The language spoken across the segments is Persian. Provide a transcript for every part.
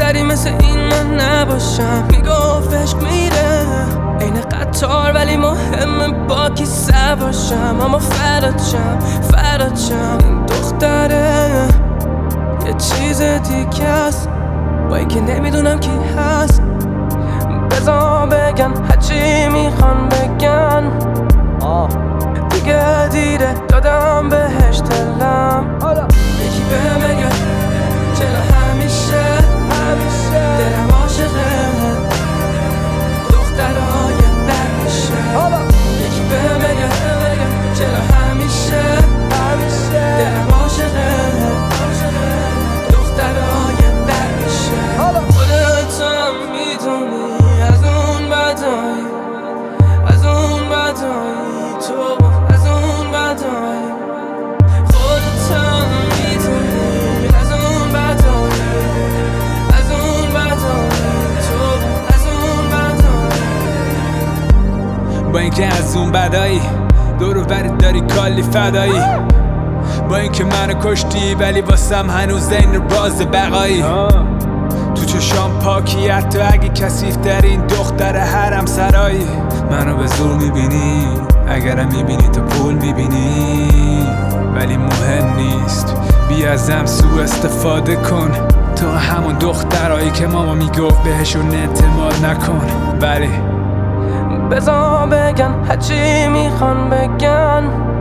دختری مثل این من نباشم. میگفت عشق میره این قطار ولی مهمه با کی سوارشم. اما فراد شم این دختره یه چیز دیگه است با اینکه نمیدونم کی هست. بذار بگن هرچی میخوان بگن دیگه دیره دادم بهش دلم. یکی بهم بگه چرا همیشه دلم عاشقه دخترهای بد میشه. یکی بهم بگه چرا همیشه دلم عاشقه دخترهای بد میشه. خودت هم میدونی از اون بدایی تو از اون بدایی. خودت هم میدونی از اون بدایی تو از اون بدایی. با اینکه از اون بدایی دور و برت داری کلی فدایی. با اینکه منو کشتی ولی واسم هنوز این راز بقایی. تو چشام پاکی حتی اگه کثیف ترین دختر حرم سرایی. منو به زور میبینی اگرم میبینی تو پول میبینی ولی مهم نیست بیا ازم سو استفاده کن. تو همون دخترایی که ماما میگفت بهشون اعتماد نکن. ولی بذار بگن هرچی میخوان بگن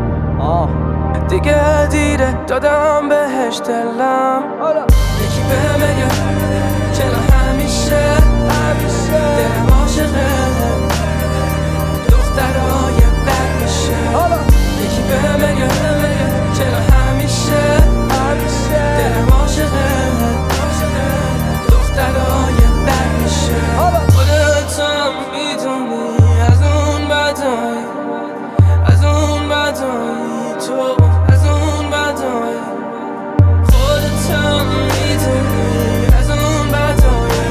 دیگه دیره دادم بهش دلم. یکی بهم بگه چرا همیشه دلم عاشقه دخترهای بد میشه. یکی بهم بگه چرا همیشه دلم عاشقه دخترهای بد میشه. خودت هم میدونی از اون بدایی تو از اون بدایی. خودت هم میدونی از اون بدایی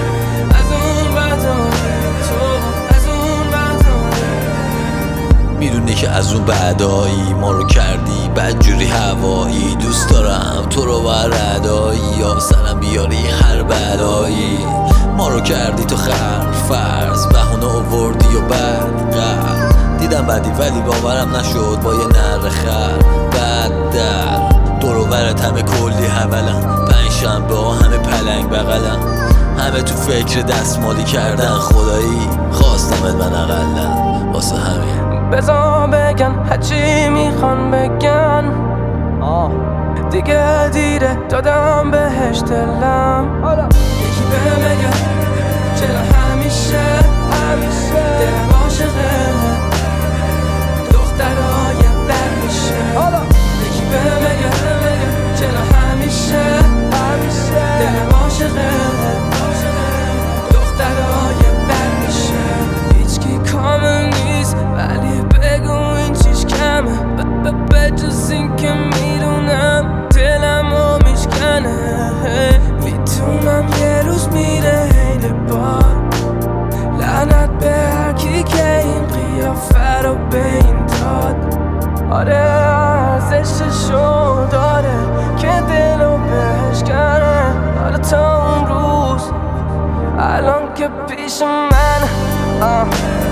تو از اون بدایی. میدونی که از اون بعدایی ما رو کردی بدجوری هوایی. دوست دارم تو رو بردایی یا سرم بیاری هر بلایی. ما رو کردی تو فرض بهونه آوردی و بعد دیدم بدی ولی باورم نشد با یه نره بعد در دور و برت همه کلی حولم. پنجشنبه ها همه پلنگ بغلم. همه تو فکر دستمالی کردن خدایی خواستمت من اقلم واسه همین. بذار بگن هرچی میخوان بگن دیگه دیره دادم بهش دلم. یکی بهم بگه چرا همیشه دلم عاشقه دخترهای بد میشه. یکی بهم بگه چرا همیشه دلم عاشقه دخترهای بد میشه. هیچکی کامل نیست ولی بگو این چیش کمه بجز این که میدونم دلمو میشکنه. میتونم یه روز میره حین بار لعنت به هرکی که این قیافه رو به این داد. آره ارزششو داره که دلو بهش کنه. آره تا اون روز الان که پیش من